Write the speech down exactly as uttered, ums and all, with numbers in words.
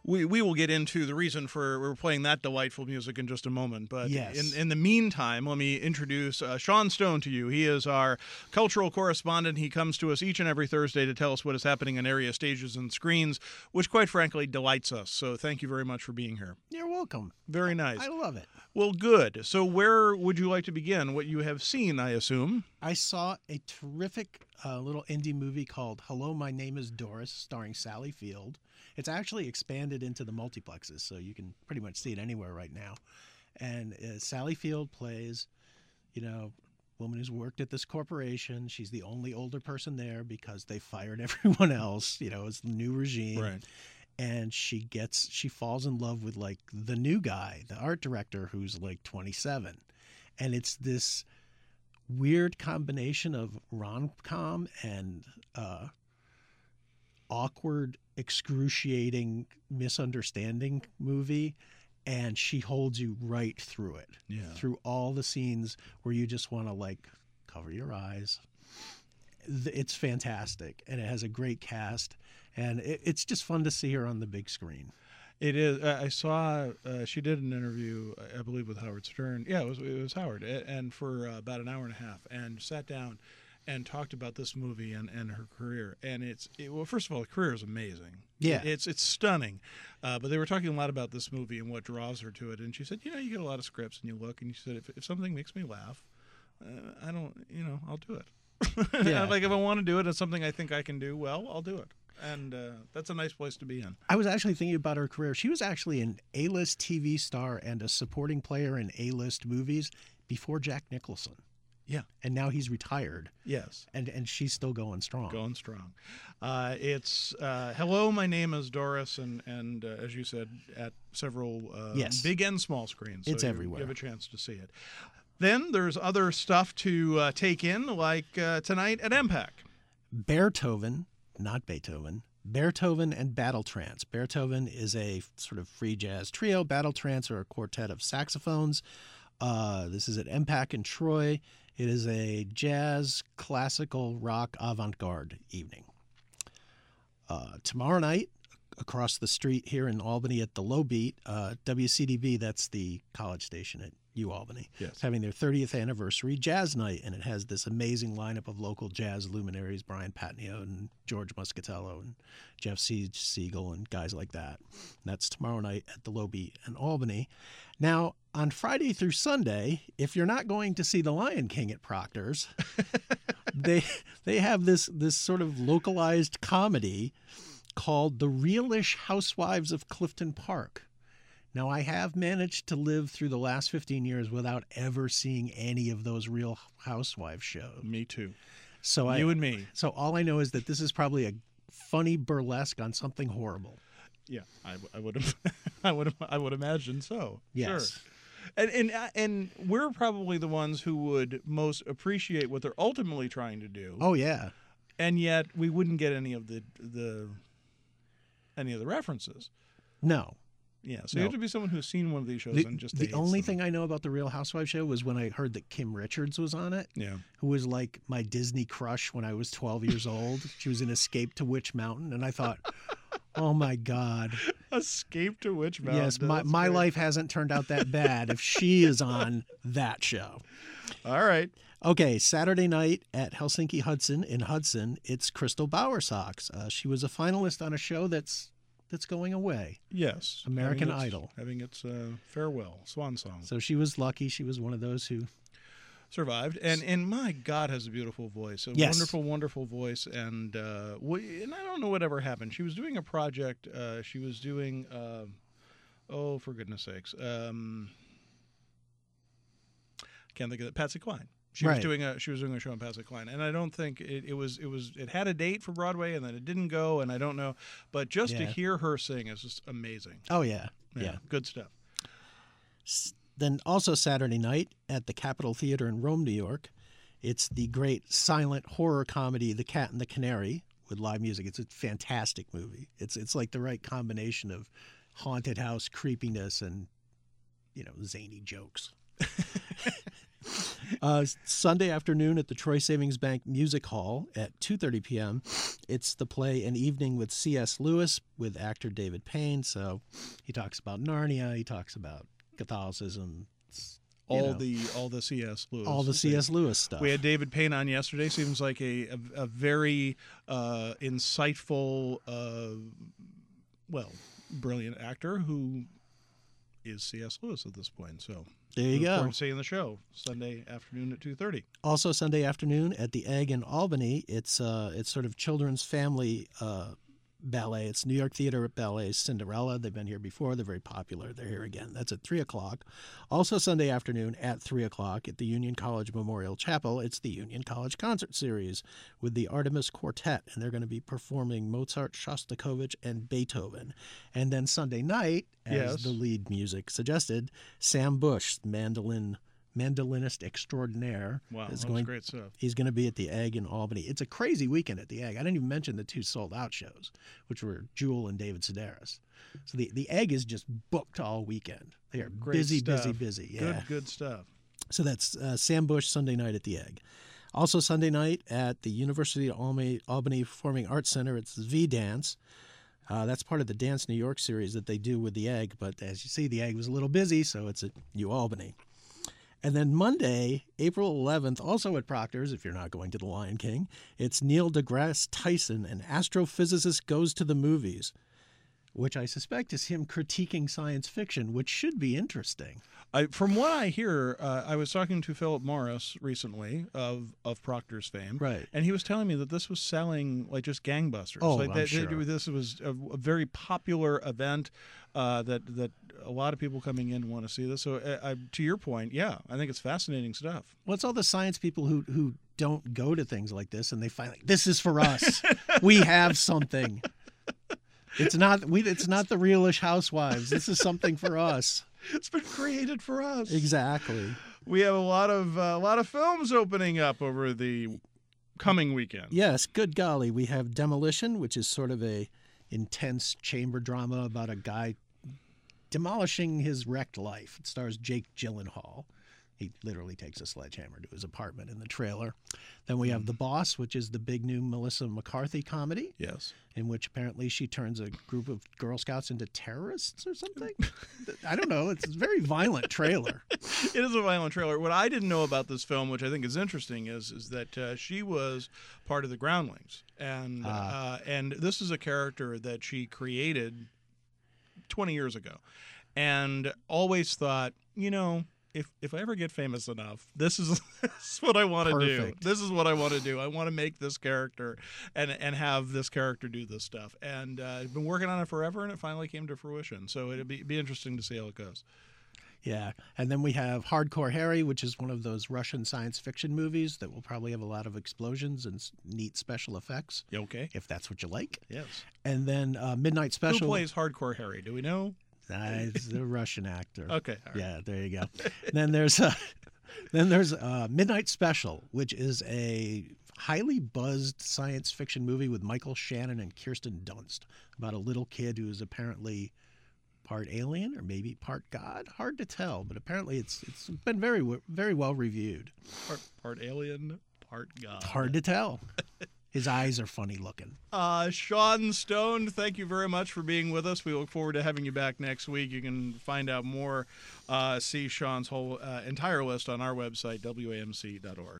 We we will get into the reason for we're playing that delightful music in just a moment. But yes. in, in the meantime, let me introduce uh, Sean Stone to you. He is our cultural correspondent. He comes to us each and every Thursday to tell us what is happening on area stages and screens, which quite frankly delights us. So thank you very much for being here. You're welcome. Very nice. I love it. Well, good. So where would you like to begin? What you have seen, I assume. I saw a terrific uh, little indie movie called Hello, My Name is Doris, starring Sally Field. It's actually expanded into the multiplexes, so you can pretty much see it anywhere right now. And uh, Sally Field plays, you know, a woman who's worked at this corporation. She's the only older person there because they fired everyone else. You know, it's the new regime. Right. And she gets, she falls in love with like the new guy, the art director, who's like twenty-seven. And it's this weird combination of rom-com and uh, awkward, excruciating misunderstanding movie. And she holds you right through it, Yeah. through all the scenes where you just want to like cover your eyes. It's fantastic, and it has a great cast, and it, it's just fun to see her on the big screen. It is. I saw uh, she did an interview, I believe, with Howard Stern. Yeah, it was it was Howard, and for uh, about an hour and a half, and sat down and talked about this movie and, and her career. And it's it, well, first of all, the career is amazing. Yeah, it, it's it's stunning. Uh, but they were talking a lot about this movie and what draws her to it. And she said, you know, you get a lot of scripts, and you look, and she said, if if something makes me laugh, uh, I don't, you know, I'll do it. Yeah. Like if I want to do it, it's something I think I can do well, I'll do it. And uh, that's a nice place to be in. I was actually thinking about her career. She was actually an A-list T V star and a supporting player in A-list movies before Jack Nicholson. Yeah. And now he's retired. Yes. And and she's still going strong. Going strong. Uh, it's uh, Hello, My Name is Doris, and, and uh, as you said, at several uh, yes. big and small screens. So it's you, everywhere. You have a chance to see it. Then there's other stuff to uh, take in, like uh, tonight at M PAC. Beethoven, not Beethoven, Beethoven and Battle Trance. Beethoven is a sort of free jazz trio. Battle Trance are a quartet of saxophones. Uh, this is at M PAC in Troy. It is a jazz, classical, rock, avant-garde evening. Uh, tomorrow night, across the street here in Albany at the Low Beat, uh, W C D V, that's the college station at U Albany, yes. is having their thirtieth anniversary jazz night, and it has this amazing lineup of local jazz luminaries, Brian Patnio and George Muscatello and Jeff Siegel and guys like that. And that's tomorrow night at the Low Beat in Albany. Now, on Friday through Sunday, if you're not going to see The Lion King at Proctor's, they they have this this sort of localized comedy called The Realish Housewives of Clifton Park. Now, I have managed to live through the last fifteen years without ever seeing any of those Real Housewives shows. Me too. So I, you and me. So all I know is that this is probably a funny burlesque on something horrible. Yeah, I, I would have, I would, I would imagine so. Yes. Sure. And and and we're probably the ones who would most appreciate what they're ultimately trying to do. Oh yeah. And yet we wouldn't get any of the the any of the references. No. Yeah, so no. you have to be someone who's seen one of these shows the, and just the hates only them. thing I know about the Real Housewives show was when I heard that Kim Richards was on it. Yeah, who was like my Disney crush when I was twelve years old. She was in Escape to Witch Mountain, and I thought, oh my God, Escape to Witch Mountain. yes, my my great. life hasn't turned out that bad if she is on that show. All right. Okay, Saturday night at Helsinki Hudson in Hudson, it's Crystal Bowersox. Uh, she was a finalist on a show that's that's going away. Yes, American having its, Idol. having its uh, farewell swan song. So she was lucky. She was one of those who survived, and and my God, has a beautiful voice, a yes. wonderful, wonderful voice, and uh, we, and I don't know whatever happened. She was doing a project. Uh, she was doing, uh, oh, for goodness sakes, um, can't think of it. Patsy Cline. She right. was doing a she was doing a show on Patsy Cline, and I don't think it, it was it was it had a date for Broadway, and then it didn't go, and I don't know, but just yeah. to hear her sing is just amazing. Oh yeah, yeah, yeah. good stuff. Then also Saturday night at the Capitol Theater in Rome, New York, it's the great silent horror comedy The Cat and the Canary with live music. It's a fantastic movie. It's it's like the right combination of haunted house creepiness and, you know, zany jokes. Uh, Sunday afternoon at the Troy Savings Bank Music Hall at two thirty p.m. It's the play An Evening with C S. Lewis with actor David Payne. So he talks about Narnia. He talks about Catholicism. All know, the all the C S. Lewis. all the C S. Lewis stuff. We had David Payne on yesterday. Seems like a a, a very uh, insightful, uh, well, brilliant actor who is C S. Lewis at this point. So there you look go. forward to seeing the show Sunday afternoon at two thirty. Also Sunday afternoon at the Egg in Albany. It's uh it's sort of children's family uh, ballet. It's New York Theater Ballet's Cinderella. They've been here before. They're very popular. They're here again. That's at three o'clock. Also Sunday afternoon at three o'clock at the Union College Memorial Chapel. It's the Union College Concert Series with the Artemis Quartet, and they're going to be performing Mozart, Shostakovich, and Beethoven. And then Sunday night, as Yes. the lead music suggested, Sam Bush, mandolin mandolinist extraordinaire, Wow, is that going was great stuff. He's going to be at the Egg in Albany. It's a crazy weekend at the Egg. I didn't even mention the two sold-out shows, which were Jewel and David Sedaris. So the, the Egg is just booked all weekend. They are Great busy, stuff. busy, busy. Yeah. Good, good stuff. So that's uh, Sam Bush Sunday night at the Egg. Also Sunday night at the University of Albany, Albany Performing Arts Center, it's V-Dance. Uh, that's part of the Dance New York series that they do with the Egg. But as you see, the Egg was a little busy, so it's at U Albany. And then Monday, April eleventh, also at Proctor's, if you're not going to the Lion King, it's Neil deGrasse Tyson, an astrophysicist goes to the movies, which I suspect is him critiquing science fiction, which should be interesting. I, from what I hear, uh, I was talking to Philip Morris recently of, of Proctor's fame, Right. and he was telling me that this was selling like just gangbusters. Oh, like I'm they, sure. they, this was a, a very popular event uh, that that a lot of people coming in want to see this. So, uh, I, to your point, yeah, I think it's fascinating stuff. Well, it's all the science people who who don't go to things like this, and they find like, this is for us. We have something. It's not we. It's not the Realish Housewives. This is something for us. It's been created for us. Exactly. We have a lot of uh, a lot of films opening up over the coming weekend. Yes, good golly. We have Demolition, which is sort of a intense chamber drama about a guy demolishing his wrecked life. It stars Jake Gyllenhaal. He literally takes a sledgehammer to his apartment in the trailer. Then we have The Boss, which is the big new Melissa McCarthy comedy, Yes. in which apparently she turns a group of Girl Scouts into terrorists or something. I don't know. It's a very violent trailer. It is a violent trailer. What I didn't know about this film, which I think is interesting, is is that uh, she was part of the Groundlings, and Ah. uh, and this is a character that she created twenty years ago, and always thought, you know, if if I ever get famous enough, this is, this is what I want to do. Perfect. This is what I want to do. I want to make this character and and have this character do this stuff. And uh, I've been working on it forever, and it finally came to fruition. So it'd be be interesting to see how it goes. Yeah. And then we have Hardcore Harry, which is one of those Russian science fiction movies that will probably have a lot of explosions and s- neat special effects, You okay? if that's what you like. Yes. And then uh, Midnight Special. Who plays Hardcore Harry? Do we know? Uh, it's the Russian actor. Okay. All right. Yeah, there you go. then there's uh, then there's uh, Midnight Special, which is a highly buzzed science fiction movie with Michael Shannon and Kirsten Dunst about a little kid who is apparently part alien or maybe part God. Hard to tell, but apparently it's it's been very very well reviewed. Part, part alien, part God. Hard to tell. His eyes are funny looking. Uh, Sean Stone, thank you very much for being with us. We look forward to having you back next week. You can find out more, uh, see Sean's whole uh, entire list on our website, W A M C dot org.